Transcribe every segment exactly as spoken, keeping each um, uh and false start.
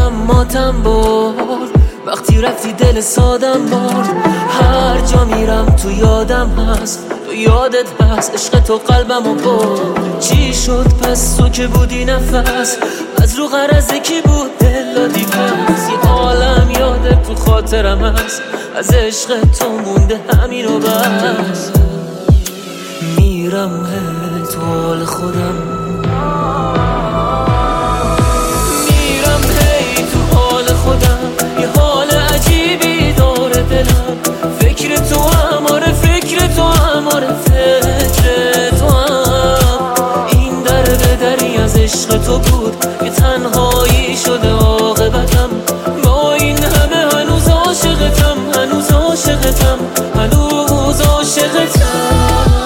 قلبم ماتم برد وقتی رفتی دل سادم برد. هر جا میرم تو یادم هست، تو یادت هست عشق تو قلبمو برد. چی شد پس تو که بودی نفس، از رو غرض کی بود دل دادی پس. یه عالم یادت تو خاطرم هست، از عشق تو مونده همین و بس. میرم هی تو حال خودم، میرم هی تو حال خودم. یه حال عجیبی داره دلم، فکر تو هماره فکر تو هماره فکر تو هم. این در به دری از عشق تو بود، یه تنهایی شده عاقبتم. با این همه هنوز عاشقتم، هنوز عاشقتم، هنوز عاشقتم.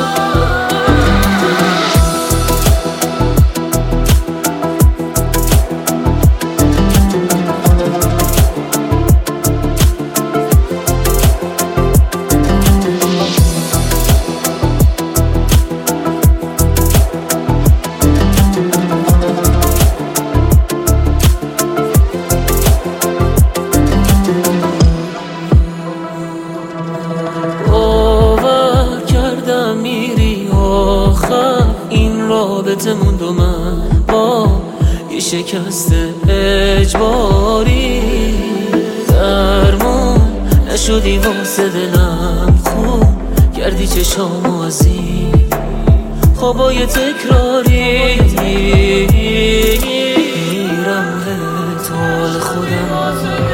رابطه موند و من با یه شکست اجباری. درمون نشدی واسه دلم، خوب کردی چشامو از این خوابای تکراری. میرم هی تو حال خودم،